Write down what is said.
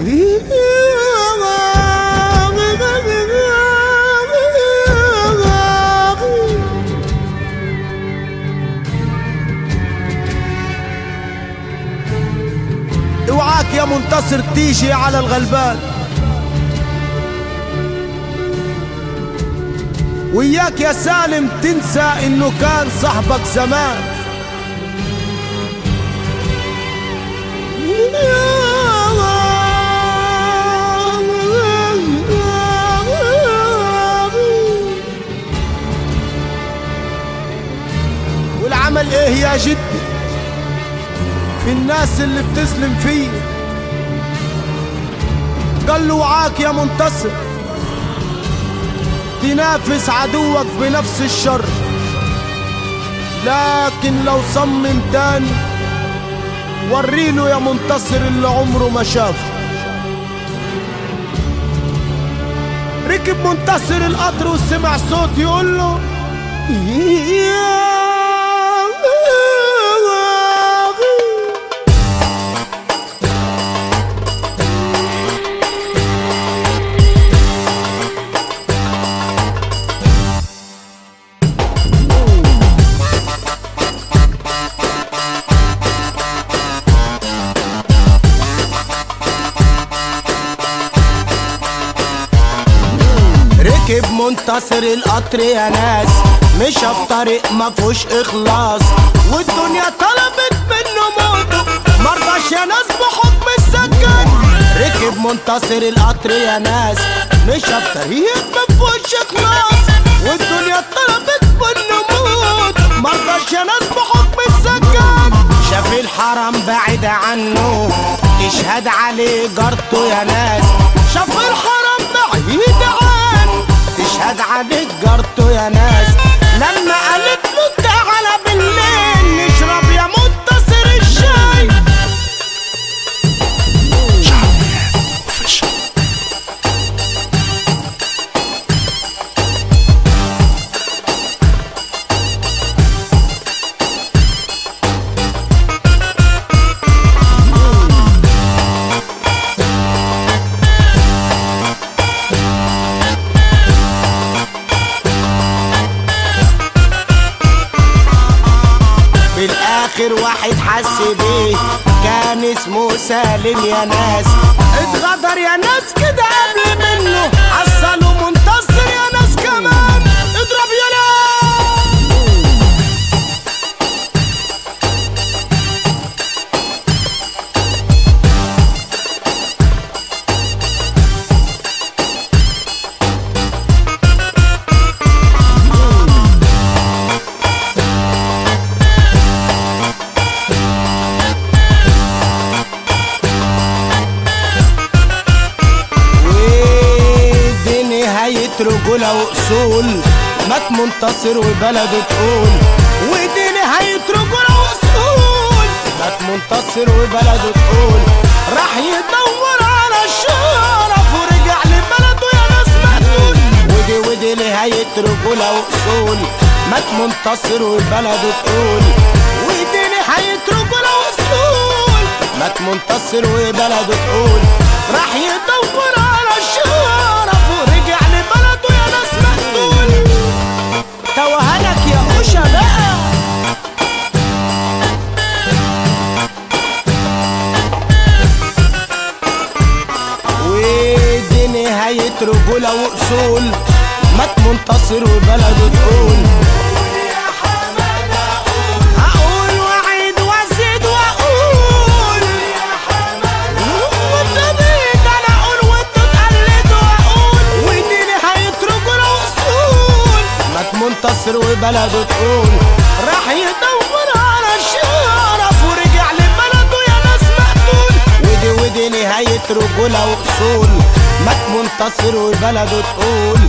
اوعاك يا منتصر تيجي على الغلبان، وياك يا سالم تنسى انه كان صاحبك زمان. والعمل ايه يا جدي في الناس اللي بتسلم فيه؟ قال له وعاك يا منتصر تنافس عدوك بنفس الشر، لكن لو صمم تاني وريله يا منتصر اللي عمره ما شافه. ركب منتصر القطر وسمع صوت يقول له ركب منتصر القطر يا ناس، مشى في طريق مفهوش اخلاص، والدنيا طلبت منه موته مرضاش يا ناس بحكم السكن. ركب منتصر القطر يا ناس، مشى في طريق مفهوش اخلاص، والدنيا طلبت منه موت مرضاش يا ناس بحكم السكن. شاف الحرم بعيد عنه تشهد عليه جارته يا ناس، شاف الحرم بعيد عنه تشهد عليك جارته يا ناس. لما قالت له تعالى بالليل نشرب يا منتصر الشاي، بالاخر واحد حس بيه كان اسمه سالم يا ناس، اتغدر يا ناس كده قبل منه، حصلوا منتصر يا ناس كمان. اضرب يا ناس رجولة وأصول، مات منتصر وبلده تقول، ودي نهاية رجولة وأصول، مات منتصر وبلده تقول. راح يدور على الشرف ورجع لبلده يا ناس مقتول، ودي نهاية رجولة وأصول، مات منتصر وبلده تقول، ودي نهاية رجولة وأصول، مات منتصر وبلده تقول. راح يدور على الشرف ورجع لبلده يا ناس مقتول. توهنك يا أوشا بقى، ودي نهاية رجولة وأصول، مات منتصر وبلده تقول. منتصر وبلده تقول. راح يدور على الشرف ورجع لبلده يا ناس مقتول، ودي نهاية رجولة وأصول، مات منتصر وبلده تقول.